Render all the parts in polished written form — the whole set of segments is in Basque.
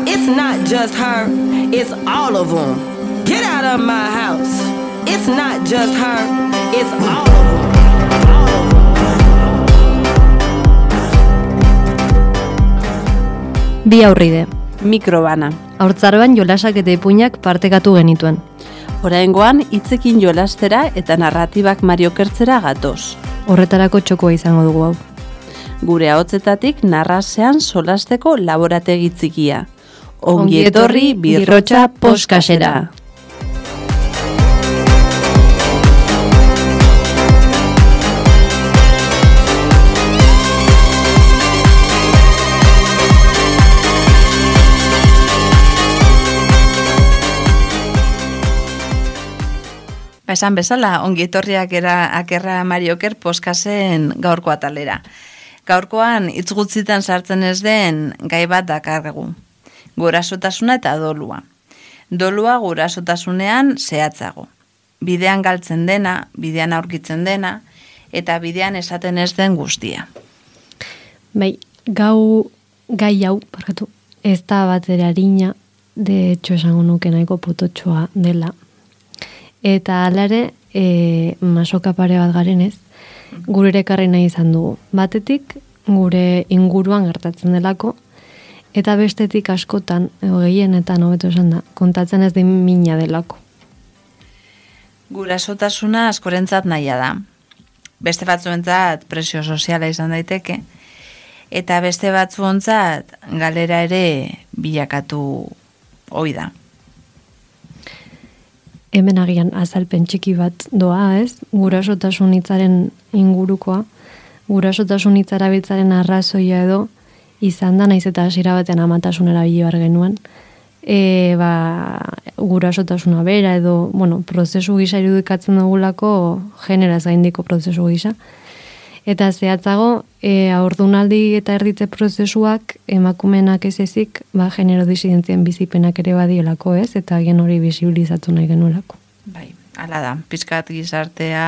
It's not just her, it's all of them. Get out of my house. It's not just her, it's all of them. Bi aurride. Mikrobana. Haurtzaroan jolasak eta ipuinak partekatu genituen. Oraingoan hitzekin jolastera eta narratibak mariokertzera gatoz. Horretarako txokoa izango dugu hau. Gure ahotsetatik narrasean solasteko laborategi txikia. Ongi etorri Birrotxa Poskasera. Esan bezala, ongi etorriak akerra Marioker Poskasen gaurko atalera. Gaurkoan hitz gutxitan sartzen ez den gai bat dakargu. Gurasotasuna eta dolua. Dolua gurasotasunean zehatzago. Bidean galtzen dena, bidean aurkitzen dena, eta bidean esaten ez den guztia. Bai, gai hau, ez da bat ere harina, de hecho esango nuke nahiko pototxoa dela. Eta alare, masoka pare bat garenez, gure ekarri nahi izan dugu. Batetik, gure inguruan gertatzen delako, eta bestetik askotan, gehienetan hobeto esan da, kontatzen ez din mina delako. Gurasotasuna askorentzat nahia da. Beste batzuentzat presio soziala izan daiteke, eta beste batzuentzat galera ere bilakatu ohi da. Hemen agian azalpen txiki bat doa, ez? Gurasotasun hitzaren ingurukoa, gurasotasun hitza erabiltzaren arrazoia edo izan da, naiz eta hasiera batean amatasun erabili behar genuen. Gurasotasuna bera edo, prozesu gisa irudikatzen dugulako generaz gaindiko prozesu gisa. Eta zehatzago, haurdunaldi eta erditze prozesuak emakumenak ez ezik, genero disidentzien bizipenak ere badiolako, ez? Eta gen hori bisibilizatu nahi genuelako. Bai, hala da, pizkat gizartea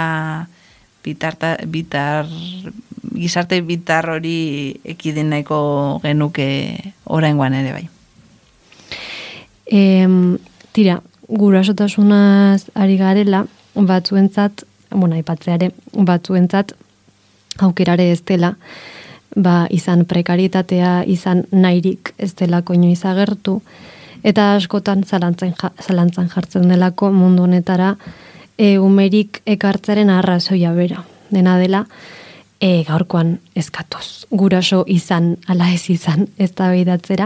gizarte bitar hori ekidin nahiko genuke oraingoan ere bai. Tira, gurasotasunaz ari garela, batzuentzat, aipatzeare, batzuentzat aukerare ez dela, izan prekarietatea, izan nahirik ez delako inoiz agertu, eta askotan zalantzan jartzen delako mundu honetara umerik ekartzaren arrazoia bera. Dena dela, gaurkoan eskatoz. Guraso izan, ala ez izan, ez da behidatzera.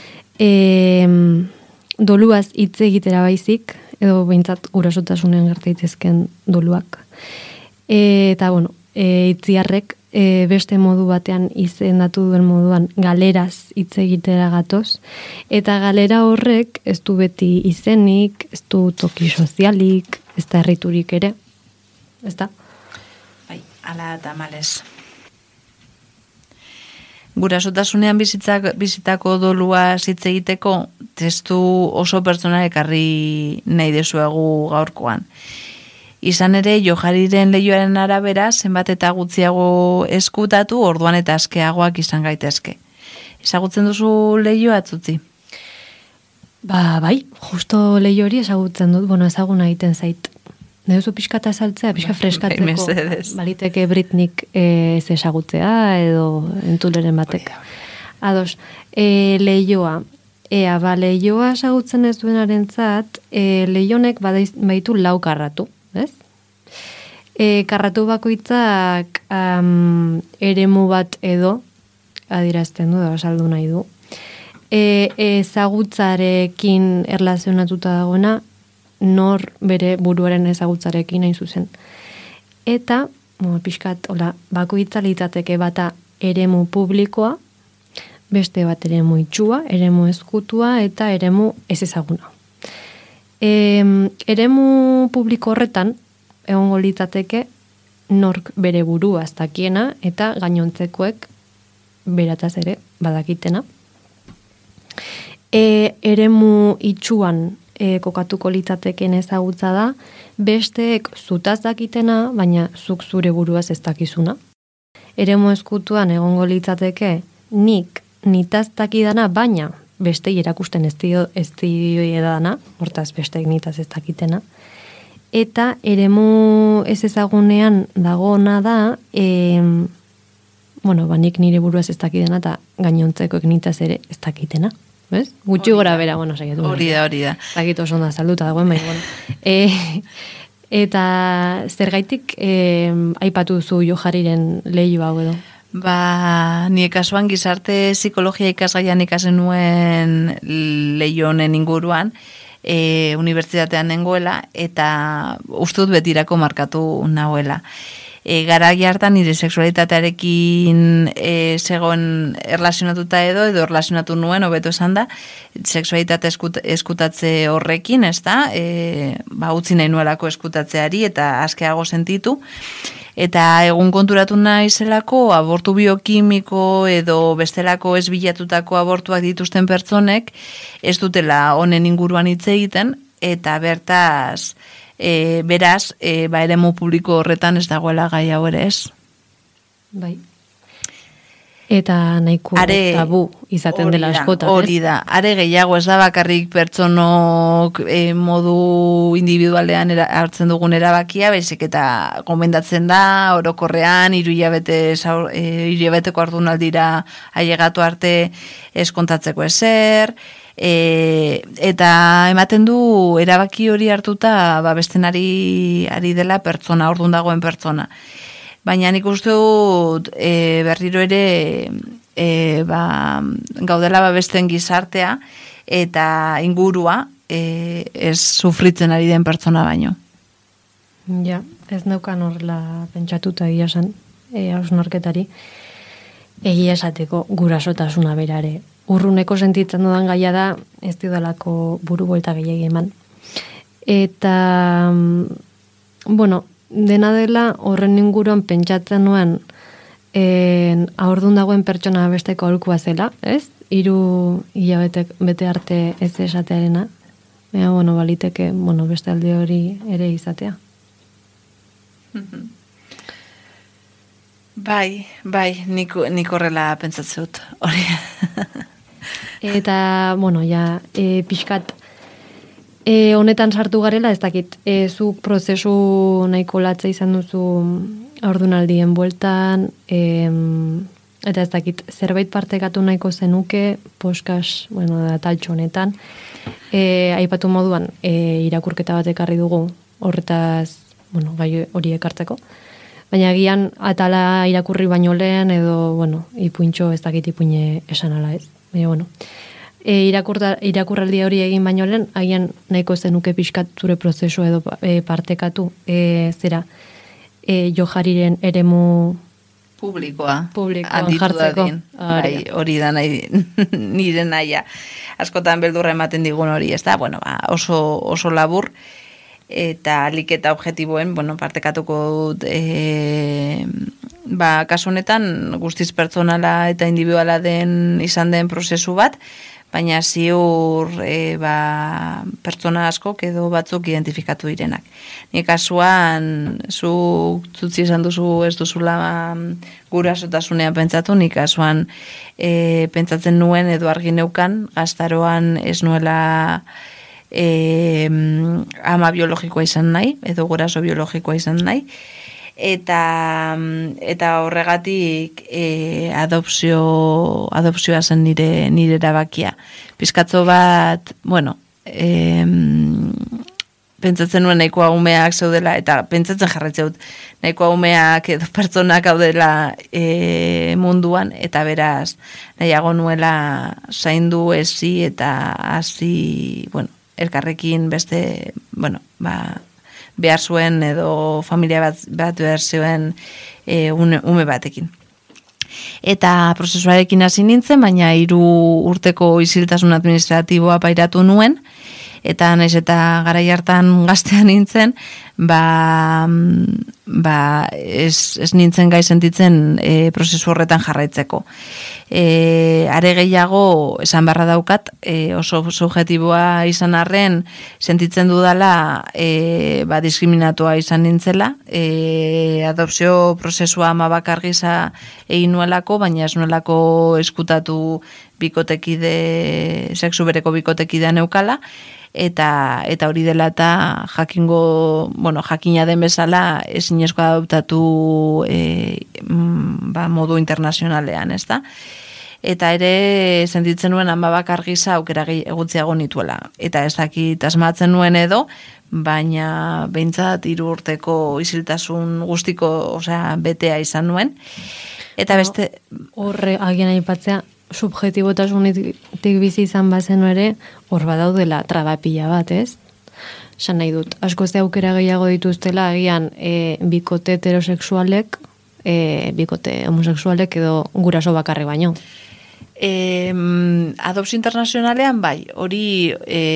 Doluaz hitz egitera baizik, edo behintzat gurasotasunen gertaitezken doluak. Eta, itziarrek beste modu batean izendatu duen moduan galeraz hitz egitera gatoz, eta galera horrek ez du beti izenik, ez du toki sozialik, ez da herriturik ere, ez da? Bai, ala eta malez. Gurasotasunean bizitako dolua hitz egiteko testu oso pertsona ekarri nahi dezuegu gaurkoan. Izan ere, Johariren leihoaren arabera, zenbat eta gutxiago eskutatu, orduan eta askeagoak izan gaitezke. Ezagutzen duzu leihoa atzutzi? Bai, justo leiho hori ezagutzen dut, ezaguna egiten zait. Neuzu pixkata saltzea, pixka freskatzeko, baliteke Britnik ez ezagutzea, edo entuleren batek. Ados, leihoa. Leihoa ezagutzen ez duenarentzat, leihonek baitu lau karratu. Ez? Karratu bakoitzak eremu bat edo adierazten du, saldu nahi du. Ezagutzarekin erlazionatuta dagoena, nor bere buruaren ezagutzarekin hain zuzen. Eta, pixkat, bakoitza litzateke bata eremu publikoa, beste bat eremu itxua, eremu ezkutua eta eremu ez ezaguna. Eremu publiko horretan egongo litzateke nork bere burua ez dakiena eta gainontzekoek berataz ere badakitena. Eremu itxuan kokatuko litzateken ezagutza da, besteek zutaz dakitena, baina zuk zure buruaz ez dakizuna. Eremu ezkutuan egongo litzateke nik nitaz dakidana, baina beste erakusten ez dio edana, hortaz beste nitaz ez dakitena. Eta eremu ez ezagunean dagoena da, nik nire buruaz ez dakitena eta gainontzeko nitaz ere ez dakitena. Bez? Gutxi gora bera, saiatu. Hori da. Zakit oso onda salduta dagoen, eta zergaitik aipatu duzu Johariren lehiu hau edo? Nire kasuan gizarte psikologia ikasgaian ikasen nuen lehiu honen inguruan, unibertsitatean nengoela, eta uste dut betirako markatu nahuela. Garai hartan nire sexualitatearekin zegoen erlazionatuta edo erlazionatu nuen, hobeto esan da, sexualitate eskutatze horrekin, ez da, utzi nahi nuelako eskutatzeari eta askeago sentitu, eta egun konturatu naizelako abortu biokimiko edo bestelako ez bilatutako abortuak dituzten pertsonek ez dutela honen inguruan hitz egiten, eta bertaz, beraz, eremu publiko horretan ez dagoela gai hau ere ez. Bai. Eta nahiko tabu izaten dela askotan. Hori da, are gehiago ez da bakarrik pertsonok modu individualean hartzen dugun erabakia, baizik eta gomendatzen da, orokorrean, 3 hilabeteko haurdunaldira ailegatu arte ez kontatzeko ezer, eta ematen du erabaki hori hartuta besten ari dela pertsona, orduan dagoen pertsona. Baina nik uste dut berriro ere gaudela besten gizartea eta ingurua ez sufritzen ari den pertsona baino. Ja, ez neukan horrela pentsatuta egia esan, hausnarketari, egia esateko gurasotasuna berare. Urruneko sentitzen dudan gaia da, ez dudalako buru buelta gehiagi eman. Eta, dena dela horren inguruan pentsatzen nuen haurdun dagoen pertsona besteko aholkua zela, ez? 3 hilabete bete arte ez esatearena. Baliteke, beste alde hori ere izatea. Bai, nik horrela pentsatzen dut, hori. Eta, pixkat, honetan sartu garela, ez dakit, zuk prozesu nahiko latza izan duzu haurdunaldien bueltan, eta ez dakit, zerbait partekatu nahiko zenuke, poskas, taltxo honetan, aipatu moduan, irakurketa bat ekarri dugu, horretaz, gai hori ekartzeko, baina agian atala irakurri baino lehen edo, ipuintxo ez dakit ipuine esan ala ez. Baina, irakurraldi hori egin baino lehen, agian nahiko zenuke pixkat zure prozesu edo partekatu zera Johariren eremu publikoan jartzeko. Hori da nire naia. Askotan beldurra ematen digun hori, ez da? Oso labur, eta alik eta objektiboen, partekatuko dut, kasu honetan guztiz pertsonala eta individuala izan den prozesu bat, baina ziur pertsona askok edo batzuk identifikatu direnak. Ni kasuan, zutzi esan duzu ez duzula gurasotasunean pentsatu, ni kasuan pentsatzen nuen edo argi neukan, gaztaroan ez nuela ama biologikoa izan nahi, edo guraso biologikoa izan nahi, eta horregatik adopzioa zen nire erabakia. Pizkatzo bat, pentsatzen nuen nahikoa umeak zeudela, eta pentsatzen jarratzen dut nahikoa umeak edo pertsonak gaudela munduan, eta beraz nahiago nuela zaindu ezi eta hasi, elkarrekin beste, behar zuen edo familia bat behar zuen ume batekin. Eta prozesuarekin hasi nintzen, baina 3 urteko isiltasun administratiboa pairatu nuen, eta naiz eta garai hartan gaztean nintzen, ez nintzen gai sentitzen prozesu horretan jarraitzeko. Are gehiago esan barra daukat, oso subjetiboa izan arren, sentitzen dudala diskriminatua izan nintzela, adopzio prozesua ama bakar gisa egin nuelako, baina ez nuelako eskutatu bikotekide, sexu bereko bikotekidea neukala, eta hori dela eta jakina den bezala ezinezko adoptatu modu internazionalean, ez da? Eta ere sentitzen nuen ama bakar gisa aukera egutziago nituela. Eta ez dakit asmatzen nuen edo, baina behintzat 3 urteko isiltasun guztiko, betea izan nuen. Eta beste... Horre agian aipatzea, subjetibotasunetik bizi izan bazenu ere, hor badaudela trabapila bat, ez? Esan nahi dut, asko ze aukera gehiago dituztela, agian bikote heterosexualek, bikote homosexualek edo guraso bakarri baino. Adopzio internazionalean bai, hori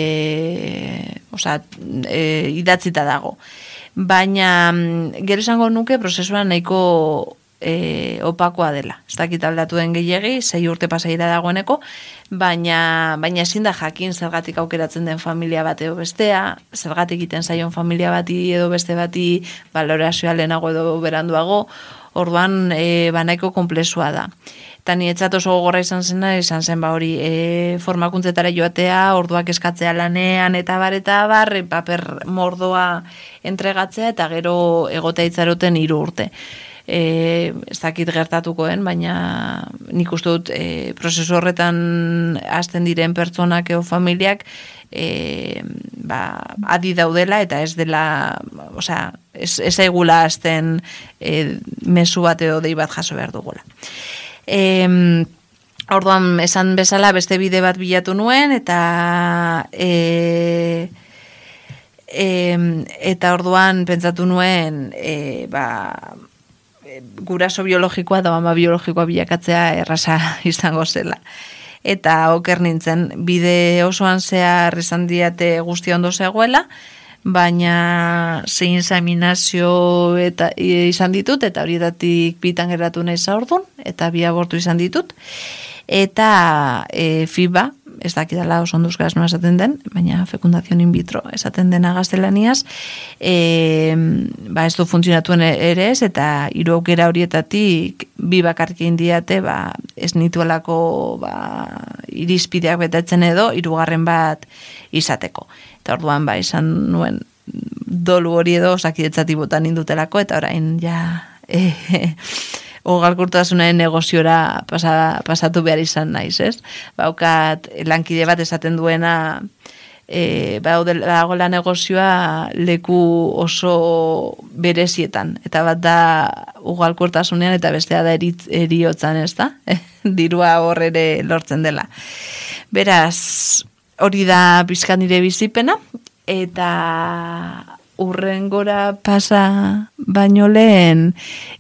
idatzita dago. Baina gero esango nuke prozesuan nahiko opakoa dela. Ez dakit aldatuen gehiegi, 6 urte pasaira dagoeneko, baina ezin da jakin zergatik aukeratzen den familia bat edo bestea, zergatik egiten zaion familia bati edo beste bati valorazioa lehenago edo beranduago, orduan nahiko konplexua da. Eta niretzat oso gogorra izan zen hori formakuntzetara joatea, orduak eskatzea lanean eta bar, paper mordoa entregatzea eta gero egotea itzaroten 3 urte. Ez dakit gertatukoen, baina nik uste dut prozesu horretan hasten diren pertsonak edo familiak adi daudela eta ez dela, ez aigula hasten mezu bat edo dei bat jaso behar dugula. Orduan esan bezala beste bide bat bilatu nuen eta orduan pentsatu nuen guraso biologikoa da mama biologikoa bilakatzea erraza izango zela. Eta oker nintzen, bide osoan zehar izan diate guztia ondo zegoela, baina zein examinazio izan ditut, eta horietatik 2 geratu nahi zaordun, eta 2 abortu izan ditut, eta FIBA, ez dakidala oso onduzkaraz noa esaten den, baina fecundación in vitro esaten dena gaztelaniaz, ez du funtzionatuen ere ez, eta 3 aukera horietatik 2 bakarrik egin diate, ez nituelako irizpideak betatzen edo, 3. bat izateko. Eta orduan izan nuen dolu hori edo osakidetzatik botan indutelako, eta orain ogalkurtasunaren negoziora pasatu behar izan naiz, ez? Baukat lankide bat esaten duena dagoela negozioa leku oso berezietan, eta bat da ugalkurtasunean eta bestea da eriotzan, ez da? Dirua hor ere lortzen dela. Beraz, hori da pizkat nire bizipena, eta urrengora pasa baino lehen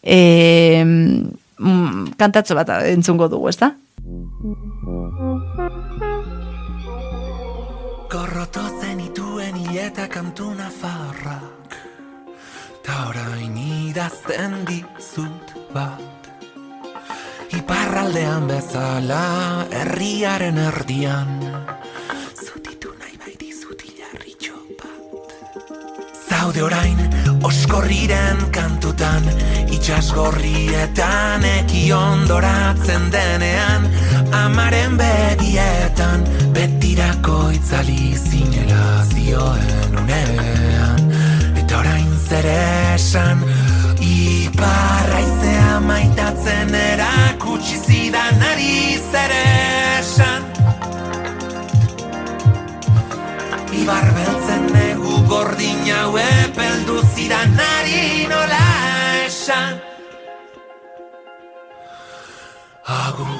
kantatxo bat entzungo dugu, ez da? Gorroto zenituen hileta kantu nafarrak, ta orain idazten dizut bat. Iparraldean bezala, herriaren erdian, zutitu nahi bai dizut hilarritxo bat. Zaude orain, oskorriren kantutan, itxasgorrietan, eki ondoratzen denean, amaren begietan, betirako itzali zinela zioen unean. Eta orain zer esan, iparraizea maitatzen erakutsi zidanari zer esan. Ibar beltzen negu gordin hau epeldu zidanari nola esan. Agur.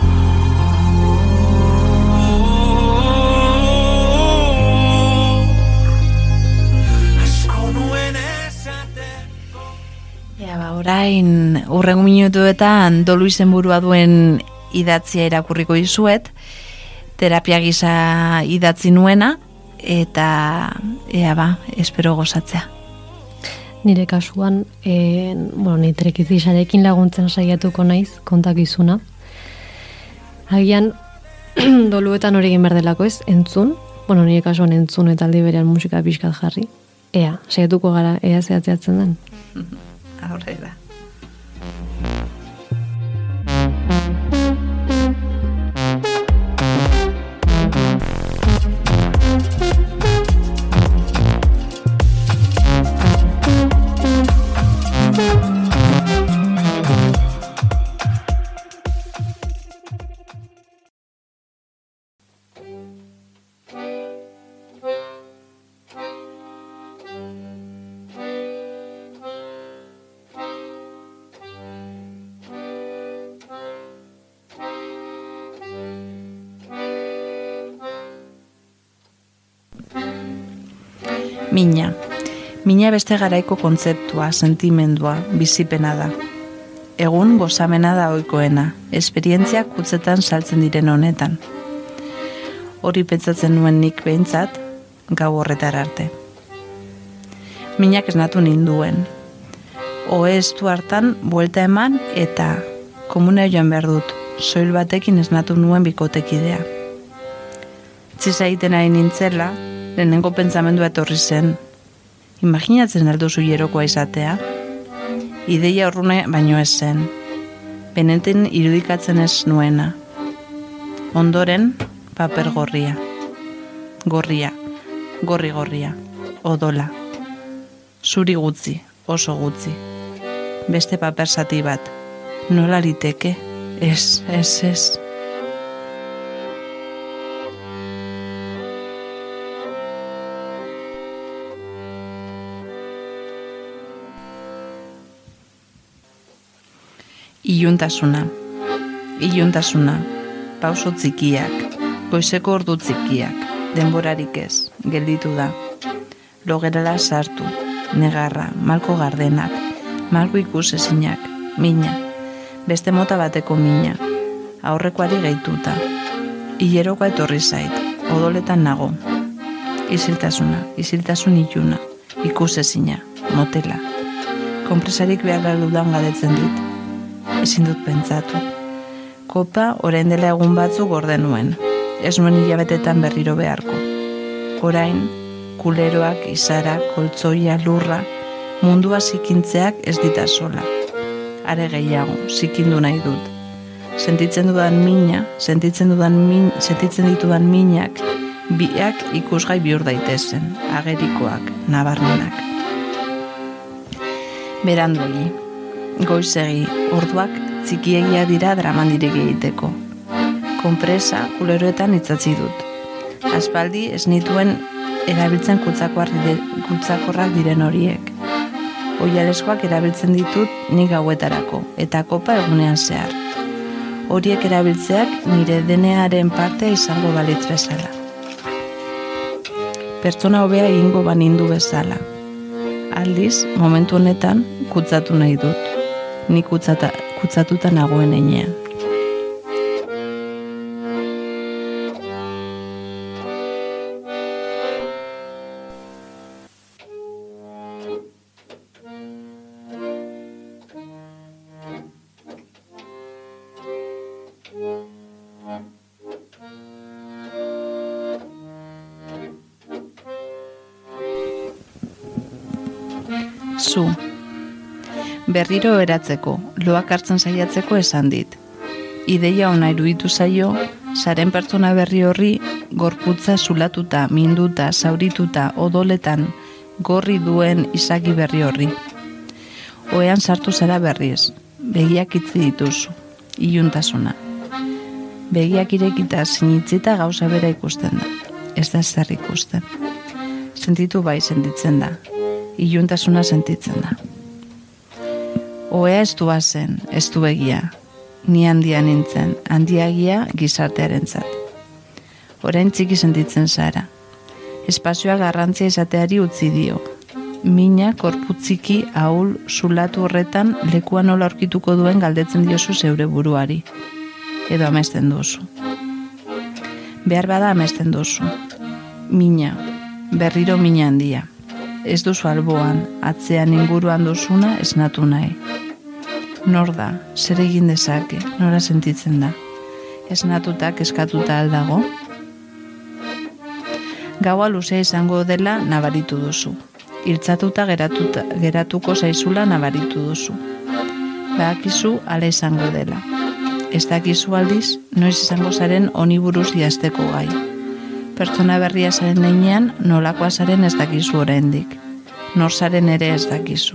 Orain, urrengo minutuetan dolu izenburua duen idatzia irakurriko dizuet, terapia gisa idatzi nuena, eta espero gozatzea. nire kasuan, nitrekizisarekin laguntzen saiatuko naiz, kontakizuna. Agian, doluetan hori egin behar delako ez, entzun, nire kasuan entzun eta aldi berean musika pixkat jarri. Saiatuko gara, zehatzeatzen den. Aurrera. Mina beste garaiko kontzeptua, sentimendua, bizipena da. Egun gozamena da ohikoena, esperientziak kutzetan saltzen diren honetan. Hori pentsatzen nuen nik behintzat, gau horretar arte. Minak esnatu ninduen. Ohe estu hartan buelta eman eta komunea joan behar dut, soil batekin esnatu nuen bikotekidea. Txisa egiten ari nintzela, lehenengo pentsamendua etorri zen. Imaginatzen alduzu jerokoa izatea? Ideia urrune baino ez zen. Beneten irudikatzen ez nuena. Ondoren, paper gorria. Gorri-gorria. Odola. Zuri gutzi, oso gutzi. Beste paper zati bat. Nola liteke? Ez. Iluntasuna, pauso txikiak, goizeko ordu txikiak, denborarik ez, gelditu da. Logerala sartu, negarra, malko gardenak, malko ikusezinak, mina, beste mota bateko mina, aurrekoari gehituta. Hilerokoa etorri zait, odoletan nago. Isiltasun iluna, ikusezina, motela. Konpresarik behar dudan galdetzen dit. Ezin dut pentsatu. Kopa orain dela egun batzuk gorde nuen. Ez nuen hilabetetan berriro beharko. Orain, kuleroak, izara, koltzoia, lurra, mundua zikintzeak ez dita sola. Are gehiago, zikindu nahi dut. Sentitzen ditudan minak, biak ikusgai bihur daitezen, agerikoak, nabarmenak. Beranduegi. Goizegi, orduak txikiegia dira dramandirek egiteko. Konpresa kuleroetan itzatzi dut. Aspaldi ez nituen erabiltzen kutsakorrak diren horiek. Oialeskoak erabiltzen ditut nik gauetarako, eta kopa egunean zehar. Horiek erabiltzeak nire denearen parte izango balitz bezala. Pertsona hobea egingo banindu bezala. Aldiz, momentu honetan, kutsatu nahi dut. Nik kutsatuta nagoen heinean. Zu. Berriro eratzeko, loak hartzen saiatzeko esan dit. Ideia ona iruditu zaio, zaren pertsona berri horri, gorputza zulatuta, minduta, zaurituta, odoletan, gorri duen izaki berri horri. Ohean sartu zara berriz, begiak itzi dituzu, iluntasuna. Begiak irekita sinitzita gauza bera ikusten da, ez da zer ikusten. Sentitu bai sentitzen da, iluntasuna sentitzen da. Ohea ez du bazen, ez du begia. Ni handia nintzen, handiagia gizartearentzat. Orain txiki sentitzen zara. Espazioa garrantzia izateari utzi dio. Mina korputziki ahul zulatu horretan lekuan nola aurkituko duen galdetzen diozu zeure buruari. Edo amesten duzu. Behar bada amesten duzu. Mina, berriro mina handia. ez duzu alboan, atzean inguruan duzuna esnatu nahi. Nor da, zer egin dezake, nora sentitzen da. Esnatuta, eskatuta aldago. Gaua luzea izango dela nabaritu duzu. Hiltzatuta geratuko zaizula nabaritu duzu. Badakizu ala izango dela. Ez dakizu aldiz, noiz izango zaren honi buruz idazteko gai. Pertsona berria zaren heinean, nolakoa zaren ez dakizu oraindik. Nor zaren ere ez dakizu.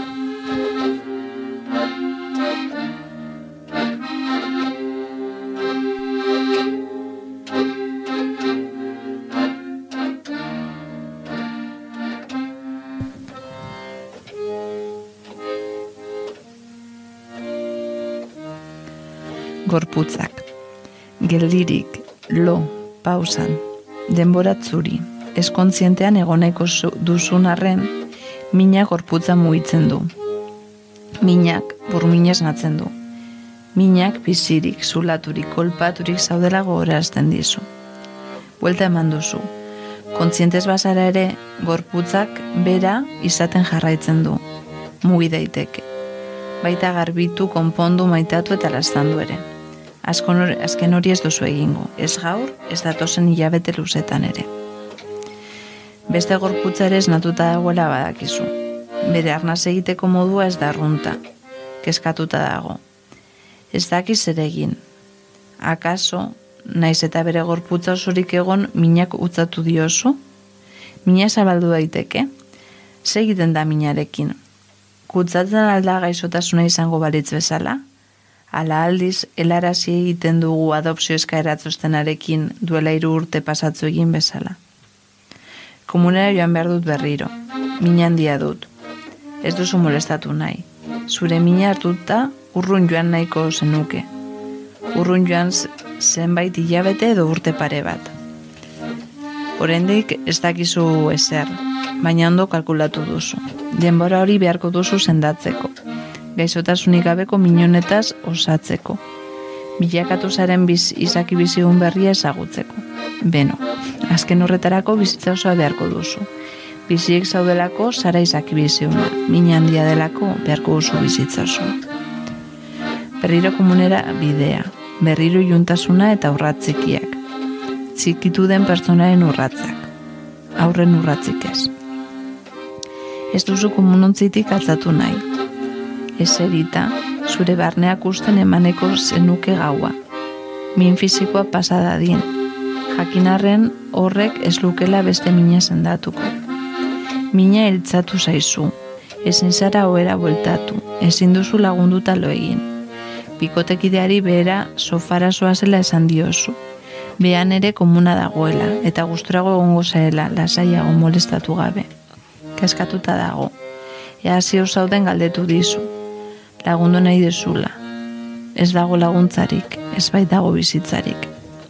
Gorputzak. Geldirik, lo, pausan, denbora zuri, eskontzientean egonaiko duzun arren, mina gorputza mugitzen du. Minak burmina esnatzen du. Minak bizirik, zulaturik, kolpaturik zaudela gogorazten dizu. Buelta eman duzu. Kontzientez bazara ere, gorputzak bera izaten jarraitzen du. Mugi daiteke. Baita garbitu, konpondu, maitatu eta laztandu ere. Azken hori ez duzu egingo, ez gaur, ez datozen hilabete luzetan ere. Beste gorputza ere esnatuta dagoela badakizu. Bere arnaz egiteko modua ez da arrunta, kezkatuta dago. Ez dakiz ere egin. Akaso, naiz eta bere gorputza osorik egon minak utzatu diozu? Mina zabaldu daiteke? Ze egiten da minarekin? Kutsatzen alda gaizotasuna izango balitz bezala? Ala aldiz, helarazi egiten dugu adopzio eskaeratzostenarekin duela 3 urte pasatzu egin bezala. Komunera joan behar dut berriro. Mina handia dut. Ez duzu molestatu nahi. Zure mina hartuta urrun joan nahiko zenuke. Urrun joan zenbait hilabete edo urte pare bat. Oraindik ez dakizu ezer, baina ondo kalkulatu duzu. Denbora hori beharko duzu sendatzeko. Gaizotasunik gabeko minonetaz osatzeko. Bilakatu zaren izaki bizigun berria ezagutzeko. Beno, azken horretarako bizitza osoa beharko duzu. Biziek zaudelako zara izaki biziguna, mina handia delako beharko duzu bizitza osoa. Berriro komunera bidea, berriro juntasuna eta urratzikiak. Txikitu den pertsonaren urratzak, aurren urratzik ez. Ez duzu komunontzitik altzatu nahi. Eserita, zure barneak usten emaneko zenuke gaua. Min fizikoa pasadadien. Jakinarren horrek ez lukela beste mina sendatuko. Mina hiltzatu zaizu. Ezin zara ohera bueltatu. Ezin duzu lagunduta lo egin. Bikotekideari behera sofara zoazela esan diozu. Behan ere komuna dagoela, eta gusturago egongo zarela, lasaiago molestatu gabe. Kaskatuta dago. Ea zio zauden galdetu dizu. Lagundu nahi dezula. Ez dago laguntzarik, ez bait dago bizitzarik.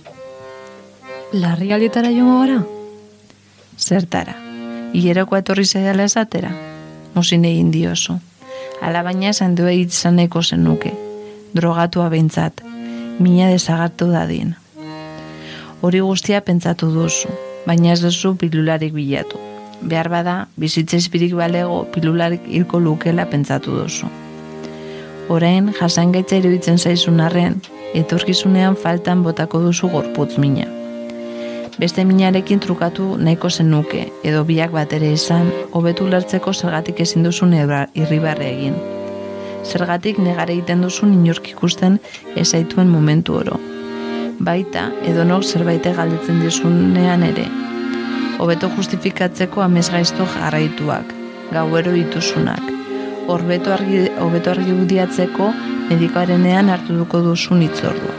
Larrialdietara joango gara? Zertara. Hileroko etorri zaidala esatera. Mozin egin diozu. Ala baina esan du izaneko zenuke. Drogatua behintzat. Mina desagartu dadin. Hori guztia pentsatu duzu, baina ez duzu pilularik bilatu. Behar bada, bizitza izpirik balego pilularik hilko lukela pentsatu duzu. Orain, jasangaitza iruditzen zaizun arren, etorkizunean faltan botako duzu gorputz mina. Beste minarekin trukatu nahiko zenuke, edo biak bat ere izan, hobetu lertzeko zergatik ezin duzun irribarre egin. Zergatik negare egiten duzun inork ikusten ezaituen momentu oro. Baita, edonok zerbait galdetzen dizunean ere. Hobeto justifikatzeko amesgaizto jarraituak, gauero dituzunak. Hobeto argi budiatzeko medikoarenean hartu duko duzun hitzordua.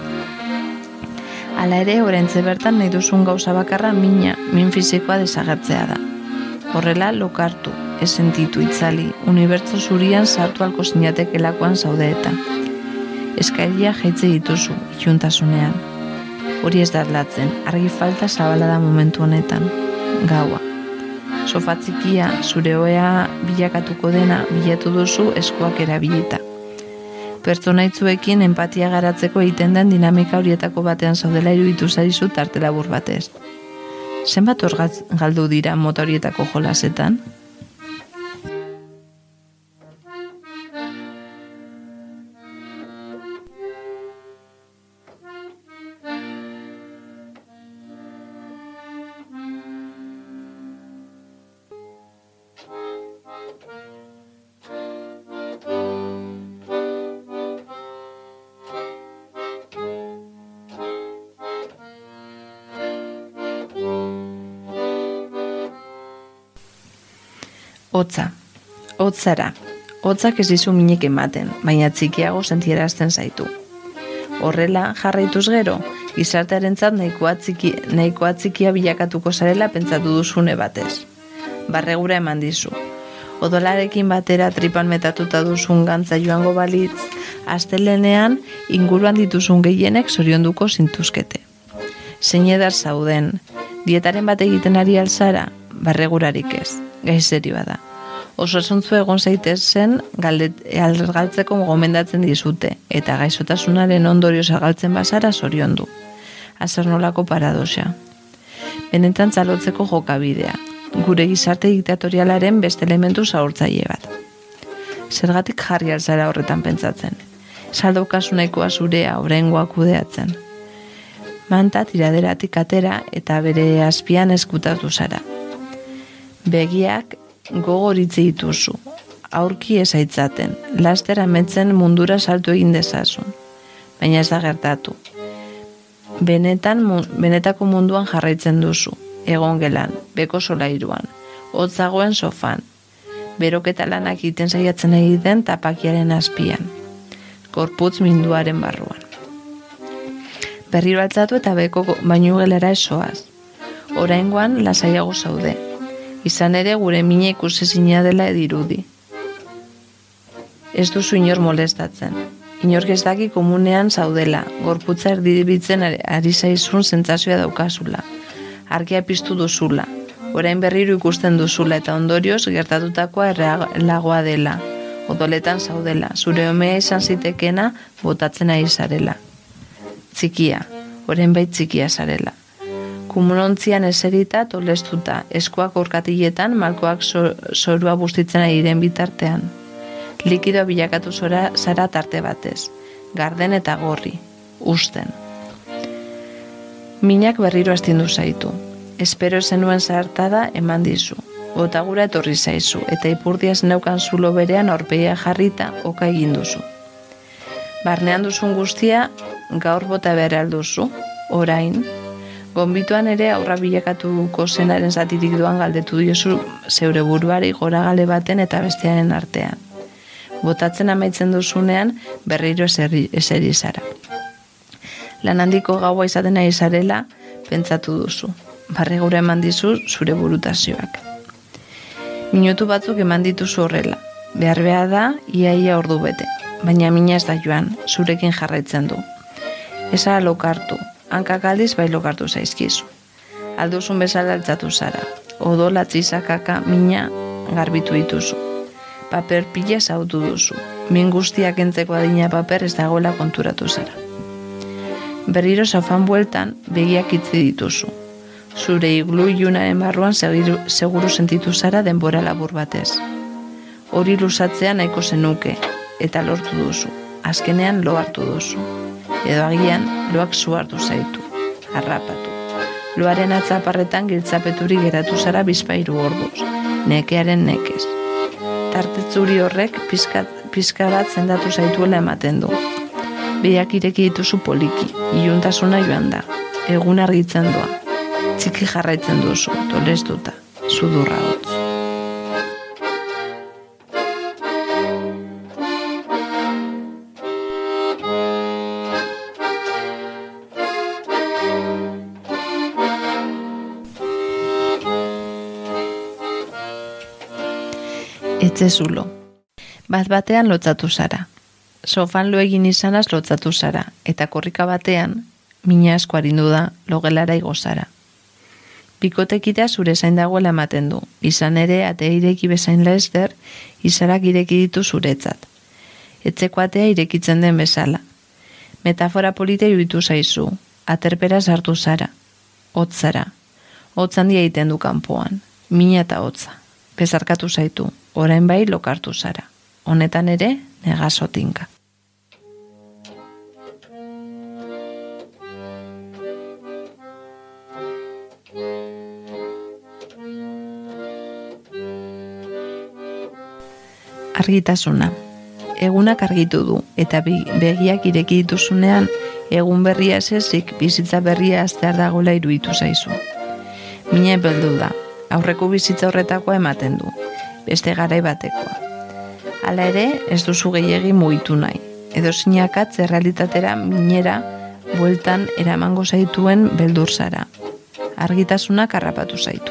Hala ere, oraintze bertan nahi duzun gauza bakarra min fizikoa desagertzea da. Horrela, lokartu, ez sentitu itzali, unibertso zurian sartu alko zinatekelakoan zaude eta. Eskairia jaitze dituzu, iluntasunean. Hori ez da aldatzen, argi falta zabala da momentu honetan. Gaua. Sofatzikia, zure ohea bilakatuko dena bilatu duzu eskuak erabilita. Pertsonaitzuekin empatia garatzeko egiten den dinamika horietako batean zaudela iruditu zaizu tarte labur batez. Zenbat hor galdu dira mota horietako jolasetan? Hotza. Hotzara. Hotzak ez dizu minik ematen, baina txikiago sentierazten zaitu. Horrela, jarraituz gero, gizartearentzat nahikoa txikia bilakatuko zarela pentsatu duzune batez. Barregura eman dizu. Odolarekin batera tripan metatuta duzun gantza joango balitz, astelenean inguruan dituzun gehienek zorionduko zintuzkete. Zein edar zauden, dietaren bat egiten ari alzara, barregurarik ez, gai serioa da. Osasuntzu egon zaitezen galtzeko gomendatzen dizute, eta gaixotasunaren ondorioz agaltzen bazara zoriondu. Azar nolako paradoxa. Benetan txalotzeko jokabidea, gure gizarte diktatorialaren beste elementu zaurtzaile bat. Zergatik jarri alzara horretan pentsatzen. Saldaukazu nahikoa zurea oraingoa kudeatzen. Manta tiraderatik atera eta bere azpian eskutatu zara. Begiak gogoritze dituzu, aurki ezaitzaten, laster ametzen mundura saltu egin dezazun. Baina ez da gertatu. Benetako munduan jarraitzen duzu, egon gelan, beko solairuan, hotzagoen sofan, beroketa lanak egiten saiatzen egiten tapakiaren azpian, gorputz minduaren barruan. Berriro altzatu eta beko bainugelara esoaz. Oraingoan lasaiago zaude. Izan ere gure mina ikusezina dela dirudi. Ez duzu inor molestatzen. Inork ez daki komunean zaudela, gorputza erdibitzen ari zaizun sentsazioa daukazula. Argia piztu duzula, orain berriro ikusten duzula eta ondorioz gertatutakoa errealagoa dela. Odoletan zaudela, zure omea izan zitekena botatzen ari zarela. Txikia, orain bait txikia zarela. Kumulontzian eserita, tolestuta, eskuak orkatiletan, malkoak zorua bustitzen ari diren bitartean. Likido bilakatu zara tarte batez, garden eta gorri, usten. Minak berriro astindu zaitu. Espero zenuen zahartada eman dizu. Botagura etorri zaizu, eta ipurdiaz neukan zulo berean aurpegia jarrita oka egin duzu. Barnean duzun guztia, gaur bota behar alduzu, orain, gonbituan ere aurra bilakatuko zenaren zatirik doan galdetu diozu zeure buruari goragale baten eta bestearen artean. Botatzen amaitzen duzunean berriro eseri zara. Lan handiko gaua izaten ari zarela pentsatu duzu. Barregura eman dizu zure burutazioak. Minutu batzuk eman dituzu horrela. Behar da, iaia ordu bete. Baina mina ez da joan, zurekin jarraitzen du. Eza lokartu, hankak aldiz bai lokartu zaizkizu. Alduzun bezala altzatu zara. Odola, txizakaka, mina garbitu dituzu. Paper pila zautu duzu. Min guztiak entzeko adina paper ez dagoela konturatu zara. Berriro sofan bueltan begiak itzi dituzu. Zure iglu ilunaren barruan seguru sentitu zara denbora labur batez. Hori luzatzea nahiko zenuke, eta lortu duzu. Azkenean lo hartu duzu. Edo agian loak zu hartu zaitu. Harrapatu. Loaren atzaparretan giltzapeturi geratu zara bizpairu orduz. Nekearen nekez. Tartetzuri horrek pizka bat zendatu zaituela ematen du. Behiak ireki dituzu poliki. Iluntasuna joan da. Egun argitzen doa. Txiki jarraitzen duzu, tolestuta, sudurra hotz. Etxe zulo. Bat-batean lotzatu zara. Sofan lo egin izanaz lotzatu zara, eta korrika batean, mina asko arindu da, logelara igo zara. Bikotekita zure zain dagoela ematen du, izan ere atea ireki bezain laester, izarak ireki ditu zuretzat. Etxeko atea irekitzen den bezala. Metafora polita iruditu zaizu, aterpera sartu zara, hotz zara, hotz handia egiten du kanpoan, mina eta hotza, bezarkatu zaitu, orain bai lokartu zara, honetan ere negasotinka. Argitasuna. Egunak argitu du, eta begiak ireki dituzunean, egun berria ez ezik, bizitza berria aztear dagoela iruditu zaizu. Mina epeldu da, aurreko bizitza horretakoa ematen du, beste garai batekoa. Hala ere, ez duzu gehiegi mugitu nahi, edo sinakatz errealitatera minera bueltan eramango zaituen beldur zara. Argitasunak harrapatu zaitu.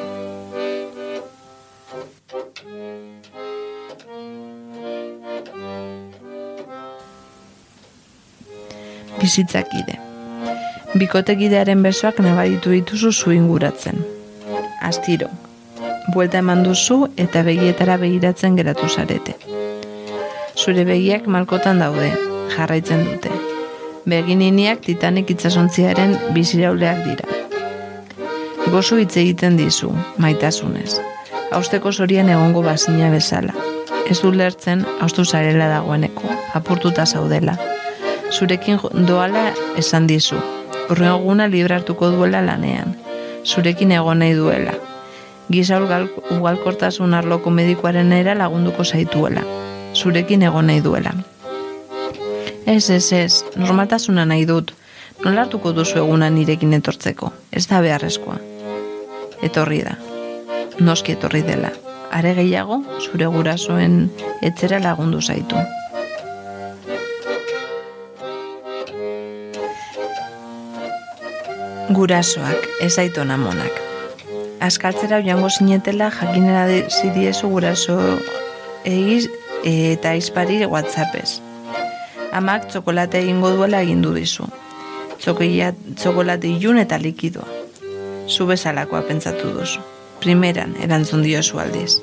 Bizitzakide. Bikotekidearen besoak nabaritu dituzu zu inguratzen. Astiro. Buelta eman duzu eta begietara begiratzen geratu zarete. Zure begiak malkotan daude, jarraitzen dute. Begininiak Titanic itsasontziaren bizirauleak dira. Gozu hitz egiten dizu, maitasunez. Hausteko zorian egongo bazina bezala. Ez du lertzen, haustu zarela dagoeneko, apurtuta zaudela. Zurekin doala esan dizu. Hurrengo eguna libre hartuko duela lanean. Zurekin egon nahi duela. Giza ugalkortasun arloko medikoaren era lagunduko zaituela. Zurekin egon nahi duela. Ez, normaltasuna nahi dut. Nola hartuko duzu eguna nirekin etortzeko? Ez da beharrezkoa. Etorri da. Noski etorri dela. Are gehiago, zure gurasoen etzera lagundu zaitu. Gurasoak, ez aiton amonak. Askaltzera joango zinetela jakinera zidiezu guraso egiz eta aizpari WhatsAppez. Amak txokolate egingo duela egindu dizu. Txokolate ilun eta likidoa. Zu bezalakoa pentsatu duzu. Primeran erantzun diozu aldiz.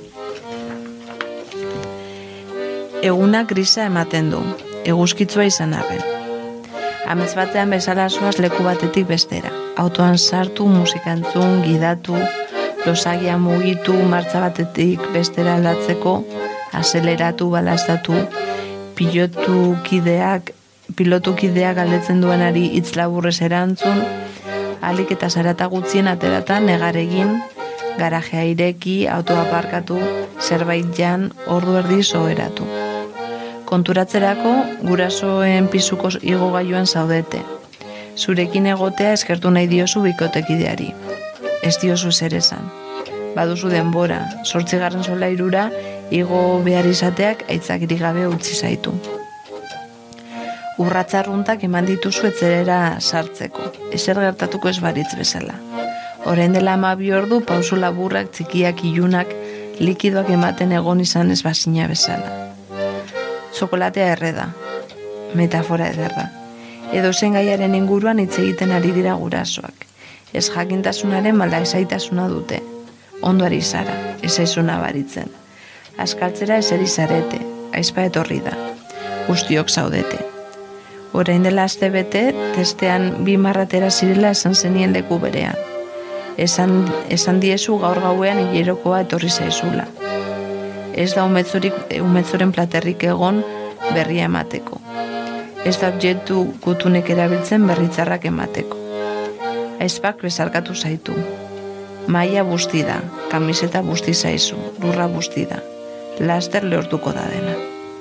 Eguna grisa ematen du, eguzkitzua izan arren. Amets batean bezala zoaz leku batetik bestera. Autoan sartu, musika entzun, gidatu, losagia mugitu, martza batetik bestera aldatzeko, azeleratu, balastatu, pilotukideak galdetzen duenari hitz laburrez erantzun, alik eta zarata gutzien ateratan negaregin, garajea ireki, autoa parkatu, zerbait jan, ordu erdi soheratu. Konturatzerako gurasoen pisuko igogailuan zaudete. Zurekin egotea eskertu nahi diozu bikotekideari. Ez diozu zer esan. Baduzu denbora, 8. solairura igo behar izateak aitzakirik gabe utzi zaitu. Urratzarruntak eman dituzu etzerera sartzeko. Ezer gertatuko ez baritz bezala. Orain dela 12 ordu pausu laburrak, txikiak, ilunak, likidoak ematen egon izan ez bazina bezala. Txokolatea erreda, metafora ederra. Edo zen gaiaren inguruan hitz egiten ari dira gurasoak. Ez jakintasunaren maldaizaitasuna dute. Ondoari zara, ez aizuna baritzen. Askaltzera eseri zarete, aizpa etorri da. Guztiok zaudete. Orain dela aste bete, testean 2 marratera zirela esan zenien leku berean. Esan diezu gaur gauean hilerokoa etorri zaizula. Ez da umetzoren platerrik egon berria emateko. Ez da objektu gutunek erabiltzen berritzarrak emateko. Aizpak bezarkatu zaitu. Maia busti da, kamiseta busti zaizu, lurra busti da. Laster lehortuko da dena.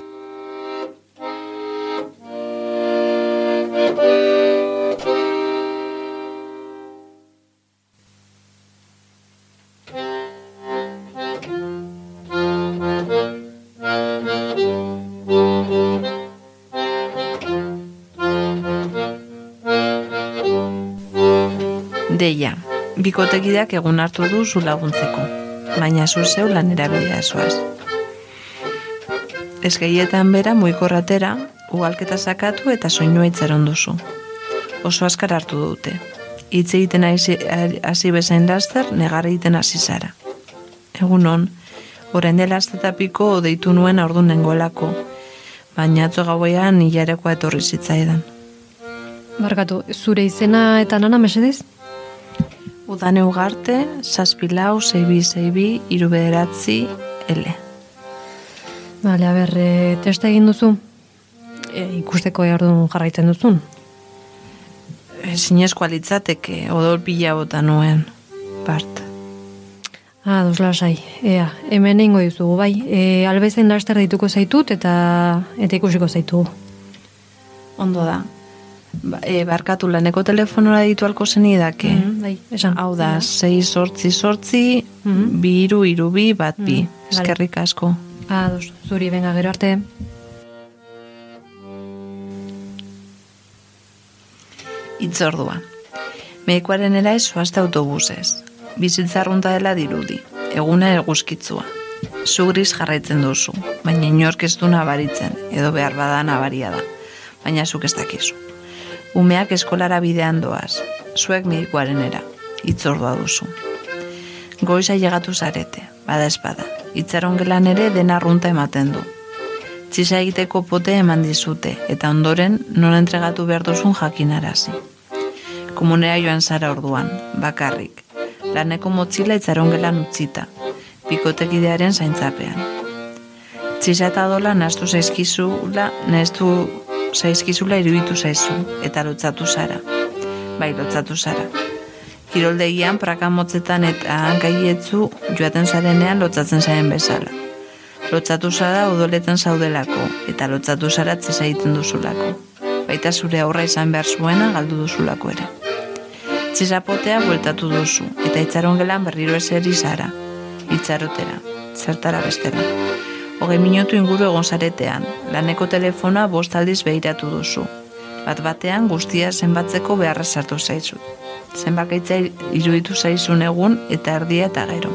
Deia, bikotekideak egun hartu du zu laguntzeko, baina zu zeu lanera bidea zoaz. Ezkeietan bera muikorratera, ugalketa sakatu eta soinua itzaron duzu. Oso askar hartu dute. Hitz egiten hasi bezain laster, negar egiten hasi zara. Egunon, orain dela astetapiko deitu nuen ordu nengoelako, baina atzo gauean hilarekoa etorri zitzaidan. Barkatu, zure izena eta nana mesedez? Udane Ugarte, 746262 L. Bale, testa egin duzu? Ikusteko ordun jarraitzen duzun? Zinezkoa litzateke, odol pila bota nuen, Bart. Dos lasai, hemen eingo dizugu, bai. Albezain laster dituko zaitut eta ikusiko zaitugu. Ondo da. Barkatu laneko telefonora ditu alko zenidake. Bai, esan. Hau da, 688 2332 1 Eskerrik asko. Ados, zuri, venga, gero arte. Itzordua. Medikoaren eraiz zoazte autobusez. Bizitzarrunta dela dirudi. Eguna eguzkitzua. Zu gris jarraitzen duzu, baina inork ez du nabaritzen, edo behar bada nabaria da. Baina zuk ez dakizu. Umeak eskolara bidean doaz. Zuek medikoarenera. Itzordua duzu. Goiza llegatu zarete, bada espada. Itzaron gelan ere dena arrunta ematen du. Txisa egiteko pote eman dizute, eta ondoren non entregatu behar duzun jakinarazi. Komunera joan zara orduan, bakarrik. Laneko motzila itzaron gelan utzita, bikotekidearen zaintzapean. Txisa eta dola nahastu zaizkizula iruditu zaizu, eta lotzatu zara. Bai, lotzatu zara. Kiroldegian praka motzetan eta hankaietzu joaten zarenean lotzatzen zaren bezala. Lotzatu zara odoletan zaudelako, eta lotzatu zara txisa egiten duzulako. Baita zure aurra izan behar zuena galdu duzulako ere. Txisapotea bueltatu duzu, eta itzaron gelan berriro eseri zara. Itzarotera, zertara bestela. 20 minutu inguru egon zaretean, laneko telefonoa 5 aldiz behiratu duzu. Bat-batean guztia zenbatzeko beharra sartu zaizu. Zenbakaitza iruditu zaizun egun eta erdia eta gero.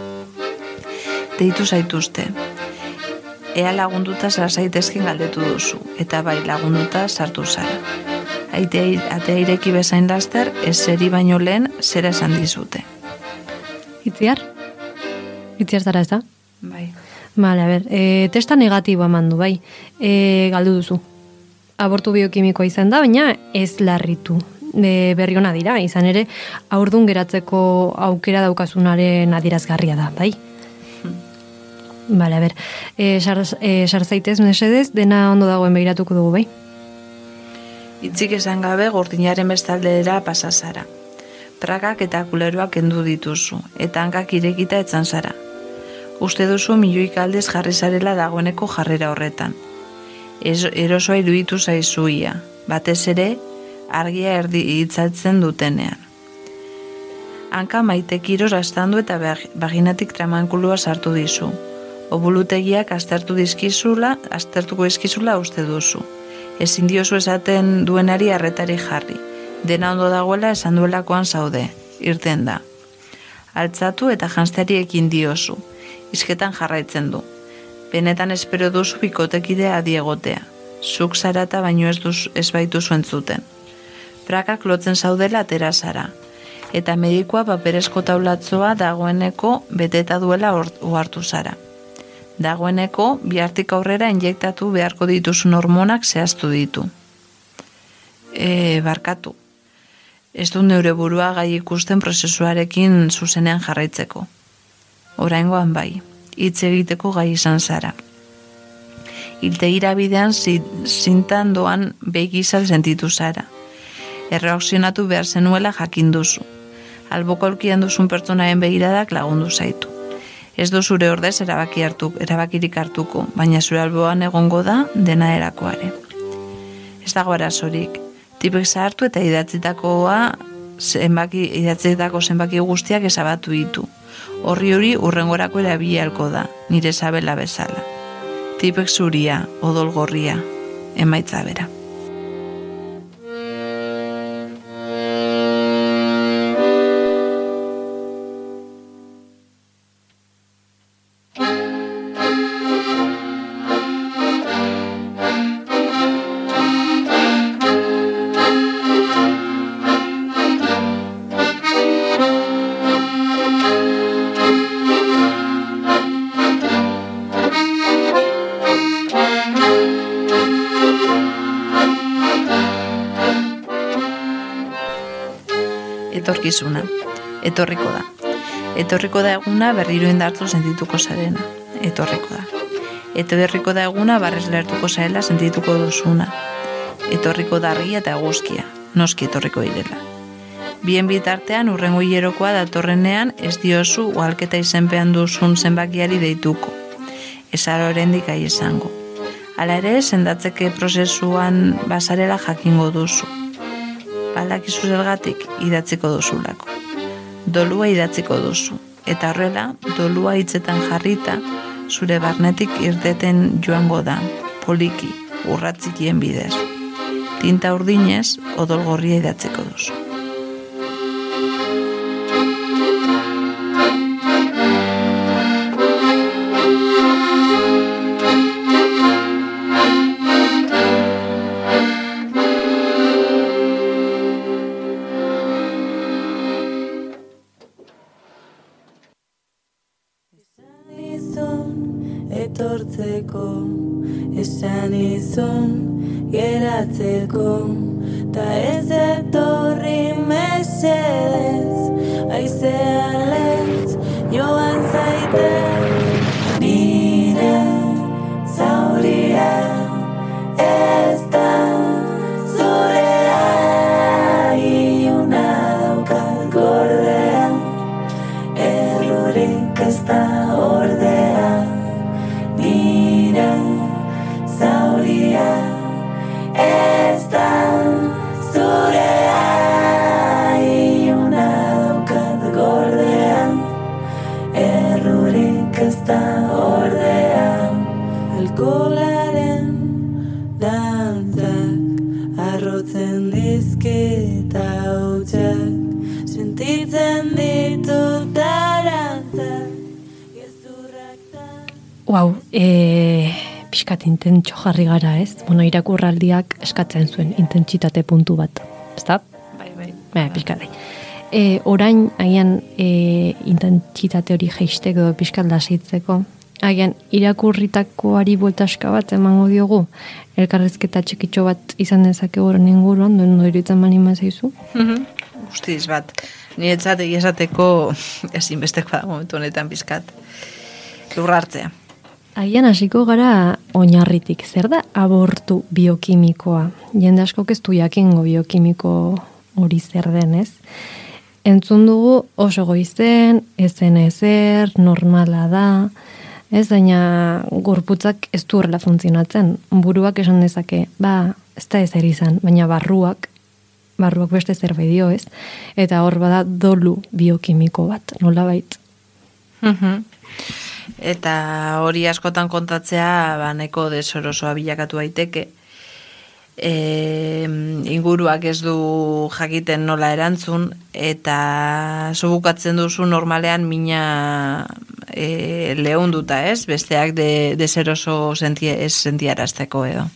Deitu zaituzte. Ea lagunduta zara zaitezkin galdetu duzu, eta bai lagunduta sartu zara. Atea ireki bezain laster, ez zeri baino lehen zera esan dizute. Itziar? Itziar zara ez da? Bai. Bale, a ber, testa negatibo eman du, bai. Galdu duzu. Abortu biokimikoa izan da, baina ez larritu. Berri ona dira, izan ere, haurdun geratzeko aukera daukazunaren adierazgarria da, bai? Bale, a ber, sarzaitez, mesedez, dena ondo dagoen begiratuko dugu, bai? Itzik esan gabe gordinaren bestaldera pasa zara. Prakak eta kuleroak kendu dituzu, eta hankak irekita etzan zara. Uste duzu milioik aldez jarri zarela dagoeneko jarrera horretan. Erosoa iruditu zaizuia, batez ere argia erdi itzaltzen dutenean. Hanka maitekiro rastandu eta vaginatik tramankulua sartu dizu. Obulutegiak aztertuko dizkizula uste duzu. Ezin diozu esaten duenari arretari jarri. Dena ondo dagoela esan duelakoan zaude, irten da. Altzatu eta janzteari ekin diozu. Izketan jarraitzen du. Benetan espero duzu bikotekidea adiegotea. Zuk zarata baino ez baitu zuentzuten. Prakak lotzen zaudela atera zara. Eta medikoa paperezko taulatzoa dagoeneko beteta duela ohartu zara. Dagoeneko bihartik aurrera injektatu beharko dituzun hormonak zehaztu ditu. Barkatu. Ez du neure burua gai ikusten prozesuarekin zuzenean jarraitzeko. Oraingoan bai, hitz egiteko gai izan zara. Hiltegira bidean zintan doan begizal sentitu zara. Erreakzionatu behar zenuela jakin duzu. Alboko aulkian duzun pertsonaren begiradak lagundu zaitu. Ez du zure ordez erabakirik hartuko, baina zure alboan egongo da dena erakoare. Ez dago arazorik. Tipek zahartu eta idatzitako zenbaki guztiak ezabatu ditu. Hori urrengorako erabiliko da, nire Sabela bezala. Tipek zuria, odol gorria, emaitza bera. Etorkizuna. Etorriko da eguna berriro indartu sentituko zarena. Etorriko da eguna barrez lehertuko zarela sentituko duzuna. Etorriko da argia eta eguzkia. Noski etorriko direla. Bien bitartean urrengo hilerokoa datorrenean ez diozu uhalketa izenpean duzun zenbakiari deituko. Ez ara oraindik gai esango. Hala ere, sendatzeke prozesuan basarela jakingo duzu. badakizu zergatik idatziko duzulako. Dolua idatziko duzu, eta horrela, dolua hitzetan jarrita, zure barnetik irteten joango da, poliki, urratzikien bidez. Tinta urdinez, odol gorria idatziko duzu. Etortzeko, esan izun, geratzeko, ta ez etorri mesedez, aizean lez, joan zaitez, nire zauria, ez da zurea, iuna daukat gordea, errurik ez da ordea. Nire zauria ez da zurea, iuna daukat gordean, errurik ez da ordean. Alkoholaren dantzak arrotzen dizkita hutsak, sentitzen ditut arantzak. Wow, pixkat intentxo jarri gara, ez? Bueno, irakurraldiak eskatzen zuen intentsitate puntu bat, ezta? Bai. Pixkat. Orain, agian intentsitate hori jeisteko edo pixkat lasaitzeko, agian irakurritakoari bueltaska bat emango diogu, elkarrezketa txikitxo bat izan dezake horen inguruan, duen doiritzen manima zaizu? Guztiz bat, niretzat esateko ezinbesteko da momentu honetan pixkat. Lurra hartzea. Agian hasiko gara oinarritik. Zer da abortu biokimikoa? Jende askok ez du jakingo biokimiko hori zer den, ez? Entzun dugu oso goizen, ezen ezer, normala da, ez baina gorputzak ez du horrela funtzionatzen. Buruak esan dezake, ez da ezer izan, baina barruak beste zerbait dio, ez? Eta hor bada dolu biokimiko bat, nolabait. Eta hori askotan kontatzea nahiko desorosoa bilakatu daiteke. Inguruak ez du jakiten nola erantzun, eta zubukatzen duzu normalean mina lehunduta, ez? Besteak deseroso sentiarazteko edo.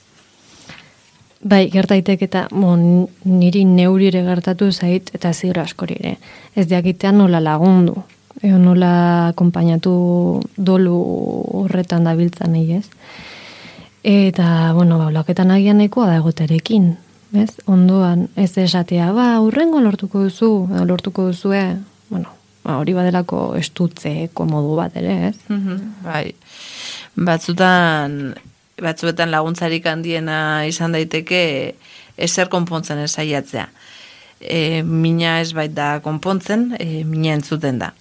Bai, gertaitek eta niri neurire gertatu zait eta ziur askorire. Ez diakitean nola lagundu. Eo nola akompainatu dolu horretan dabiltzan nahi, ez? Eta, laketan agian nahikoa da egoterekin, ez? Ondoan, ez esatea, urrengo lortuko duzue, hori badelako estutzeko modu bat ere, ez? Bai, batzuetan laguntzarik handiena izan daiteke ezer konpontzen ez saiatzea. Mina ez bait da konpontzen, mina entzuten da.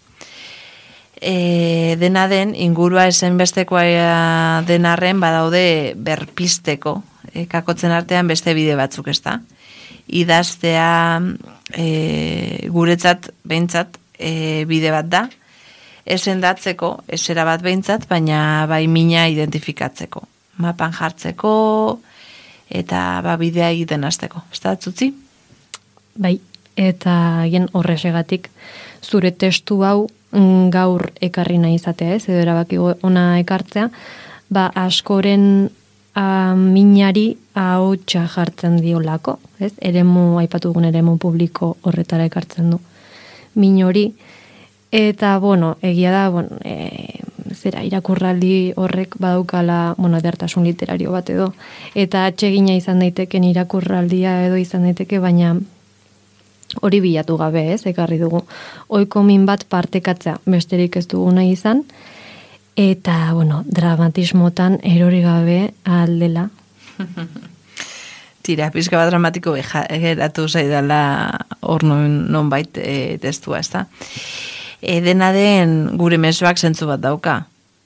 Dena den, ingurua ezinbestekoa denarren badaude berpisteko, kakotzen artean beste bide batzuk, ez da? Idaztea guretzat behintzat bide bat da, ez endatzeko, esera bat behintzat, baina bai mina identifikatzeko. Mapan jartzeko eta bidea egiten hasteko. Ez da, Zutzi? Bai, eta gen horresegatik zure testu hau gaur ekarri nahi izatea, ez, edo erabaki ona ekartzea, askoren minari ahotsa jartzen diolako, ez, aipatu dugun eremu publiko horretara ekartzen du min hori, eta, egia da, irakurraldi horrek badaukala, edertasun literario bat edo, eta atsegina izan daiteken irakurraldia edo izan daiteke, baina hori bilatu gabe, ez, ekarri dugu. Ohiko min bat partekatzea, besterik ez dugu nahi izan, eta, dramatismotan erori gabe aldela. Tira, pizka bat dramatiko geratu zaidala hor nonbait testua, ez da? Dena den gure mezuak zentzu bat dauka.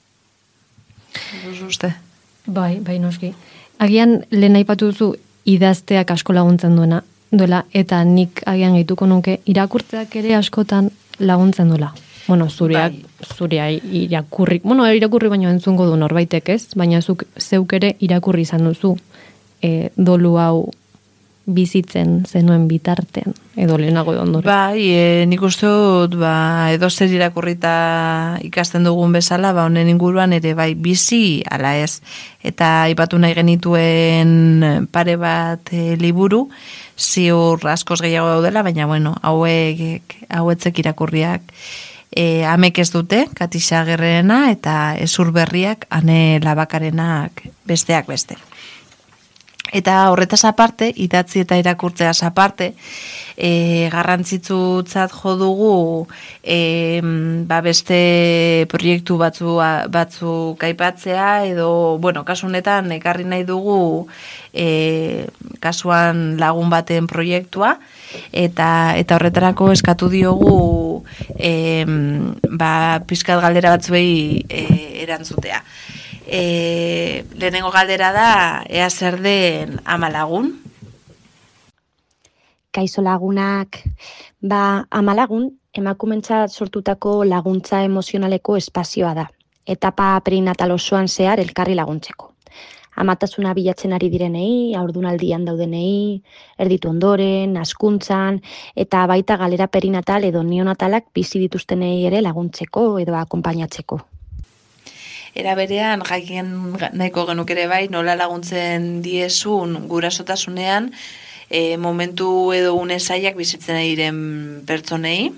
Uste? Bai, noski. Agian lehen aipatu duzu idazteak asko laguntzen duena. duela, eta nik agian gehituko nuke, irakurtzeak ere askotan laguntzen duela. Bueno, zurea irakurri, irakurri baino entzungo du norbaitek ez, baina zeuk ere irakurri izan duzu dolu hau bizitzen zenuen bitartean, edo lehenago edo ondoren. Bai, nik uste dut, edo zer irakurrita ikasten dugun bezala, honen inguruan ere bai bizi, ala ez. Eta aipatu nahi genituen pare bat liburu, ziur askoz gehiago daudela, baina bueno, hauetzek irakurriak amek ez dute, Katisa Gerrerena, eta Ezur Berriak, Ane Labakarenak besteak beste. Eta horretaz aparte, idatzi eta irakurtzeaz aparte, garrantzitsutzat jo dugu beste proiektu batzuk aipatzea, edo, kasu honetan ekarri nahi dugu kasuan lagun baten proiektua, eta horretarako eskatu diogu pizkat galdera batzuei erantzutea. Lehenengo galdera da, ea zer den Ama Lagun? Kaixo lagunak, Ama Lagun emakumentzat sortutako laguntza emozionaleko espazioa da. Etapa perinatal osoan zehar elkarri laguntzeko. Amatasuna bilatzen ari direnei, haurdunaldian daudenei, erditu ondoren, hazkuntzan, eta baita galera perinatal edo neonatalak bizi dituztenei ere laguntzeko edo akonpainatzeko. Era berean, jakin nahiko genuk ere bai, nola laguntzen diezun gurasotasunean, momentu edo une zaiak bizitzen diren pertsonei?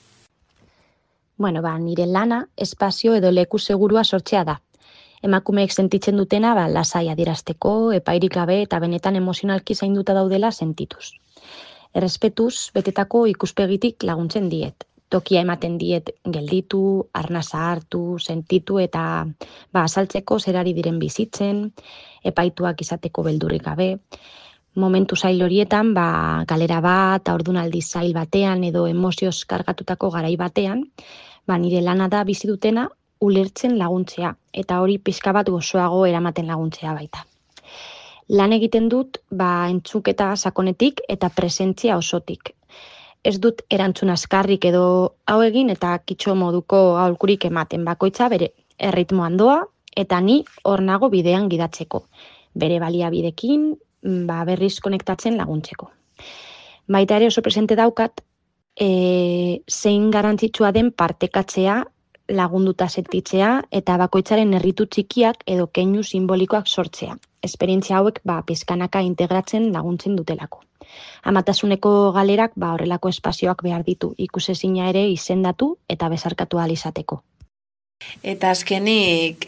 Nire lana, espazio edo leku segurua sortzea da. Emakumeek sentitzen dutena lasai adierazteko, epairik gabe eta benetan emozionalki zainduta daudela sentituz. Errespetuz, betetako ikuspegitik laguntzen diet. Tokia ematen diet gelditu, arnasa hartu, sentitu eta azaltzeko zerari diren bizitzen, epaituak izateko beldurrik gabe. Momentu zail horietan, galera bat, haurdunaldi zail batean edo emozioz kargatutako garai batean, nire lana da bizi dutena ulertzen laguntzea eta hori pixka bat gozoago eramaten laguntzea baita. Lan egiten dut entzuketa sakonetik eta presentzia osotik. Ez dut erantzun azkarrik edo hau egin eta kitxo moduko aholkurik ematen, bakoitza bere erritmoan doa eta ni hor nago bidean gidatzeko. Bere baliabidekin berriz konektatzen laguntzeko. Baita ere oso presente daukat zein garrantzitsua den partekatzea, lagunduta sentitzea eta bakoitzaren erritu txikiak edo keinu simbolikoak sortzea. Esperientzia hauek pizkanaka integratzen laguntzen dutelako. Amatasuneko galerak horrelako espazioak behar ditu, ikusezina ere izendatu eta bezarkatu ahal izateko. Eta azkenik,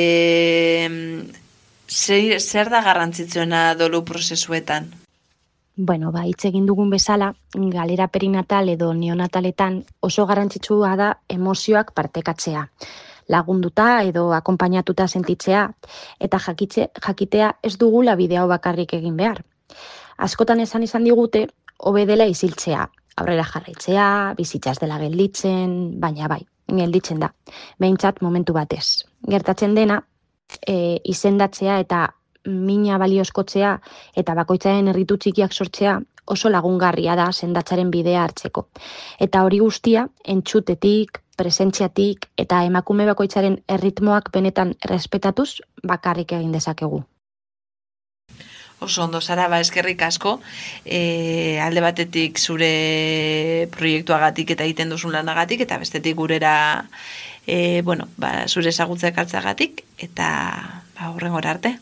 zer da garrantzitsuena dolu prozesuetan? Hitz egin dugun bezala, galera perinatal edo neonataletan oso garrantzitsua da emozioak partekatzea. Lagunduta edo akonpainatuta sentitzea eta jakitea ez dugula bidea bakarrik egin behar. Askotan izan digute, hobe dela isiltzea, aurrera jarraitzea, bizitza ez dela gelditzen, baina gelditzen da, behintzat momentu batez. Gertatzen dena, izendatzea eta mina baliozkotzea eta bakoitzaren erritu txikiak sortzea oso lagungarria da sendatzaren bidea hartzeko. Eta hori guztia, entzutetik, presentziatik eta emakume bakoitzaren erritmoak benetan errespetatuz bakarrik egin dezakegu. Oso ondo zara, eskerrik asko, alde batetik zure proiektuagatik eta egiten duzun lanagatik, eta bestetik gurera zure ezagutza ekartzagatik, eta hurrengora arte.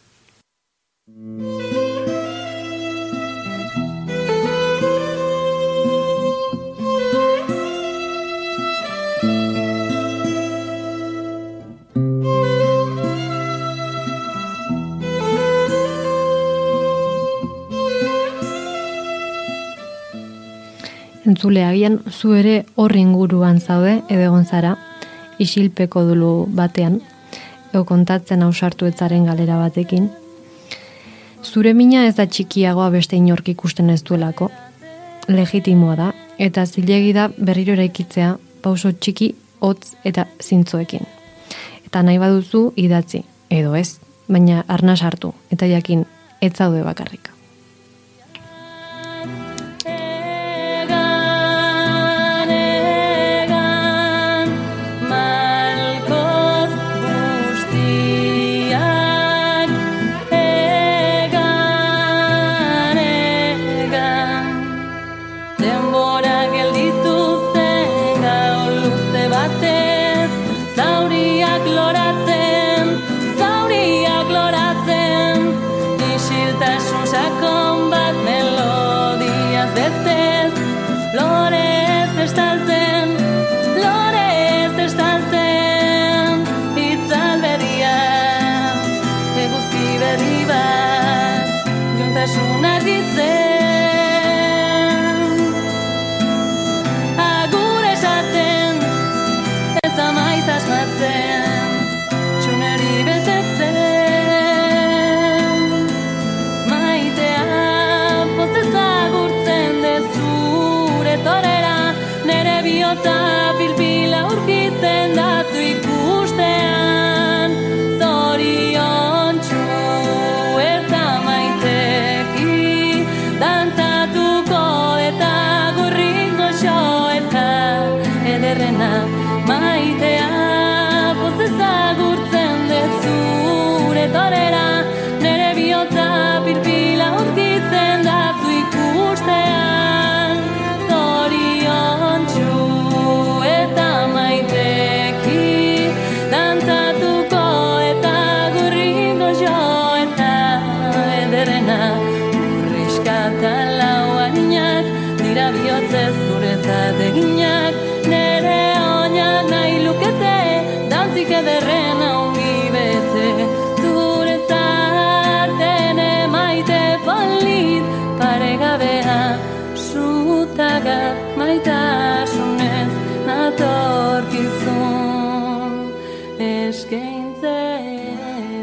Entzule, agian zu ere horri inguruan zaude, edo egon zara, isilpeko dulu batean, edo kontatzen ausartu etzaren galera batekin. Zure mina ez da txikiagoa beste inork ikusten ez duelako, legitimoa da, eta zilegi da berriro eraikitzea pauso txiki, hotz eta zintzoekin. Eta nahi baduzu idatzi, edo ez, baina arnas hartu, eta jakin ez zaude bakarrik. batez, zauriak loratzen, isiltasun sakon bat melodiaz betez, lorez estaltzen, itzal berriak, eguzki berri bat, juntasuna ditzen. Agur esaten, ez da maiz asmatzen, txuneri betetzen. Maitea pozez agurtzen dezure torera, nere bihotza pilpila urkitzen da zu ikustean. Zoriontsu eta maiteki, dantzatuko eta gurringo xo eta ederrena. Maitea pozez agurtzen dezure torera, nere bihotza pilpila urkitzen da zu ikustean. Zoriontsu eta maiteki, dantzatuko eta gurringo jo eta ederrena. Urriskata lauaniak, dira bihotzez zuretzat eginak, nere oinak nahi lukete, dantzik ederrena ongi bete. Zuretzat ene maite polit, paregabea, zutaga maitasunez natorkizun eskaintzea.